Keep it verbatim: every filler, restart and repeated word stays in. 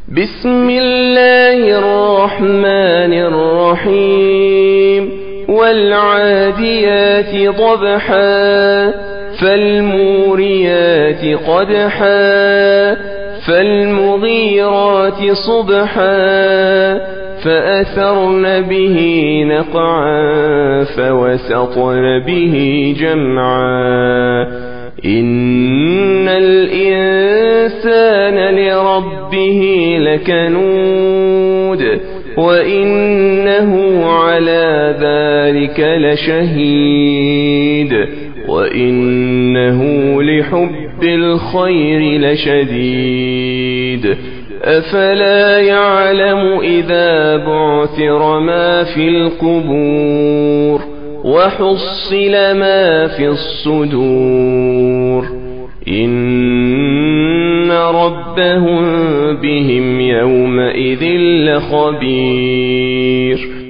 بسم الله الرحمن الرحيم والعاديات ضبحا فالموريات قدحا فالمغيرات صبحا فأثرن به نقعا فوسطن به جمعا إن الإنسان لربه لكنود وإنه على ذلك لشهيد وإنه لحب الخير لشديد أفلا يعلم إذا بعثر ما في القبور وحصل ما في الصدور إن ربهم بهم يومئذ لخبير